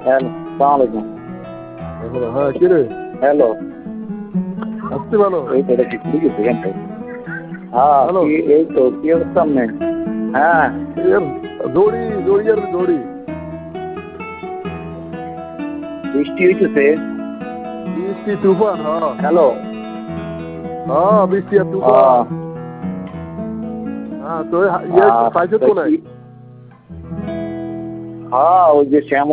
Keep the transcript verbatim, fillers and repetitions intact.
Hello, সালাম আলাইকুম। হ্যাঁ কে রে? হ্যালো, আসতে ভালো। এই তো এটা ঠিক গেছে এখানটাই। হ্যাঁ, হ্যালো। কি এই তো কি অবস্থা আপনার? হ্যাঁ, এর দৌড়ি দৌড়ি আর দৌড়ি বৃষ্টি হইতেছে। বৃষ্টি তুফান। হ্যাঁ হ্যালো, হ্যাঁ বৃষ্টি আর আহ, তুফান। হ্যাঁ তো ইয়ে আহ, পাইছো তা কোনায়? কি- হ্যাঁ ওই যে শ্যাম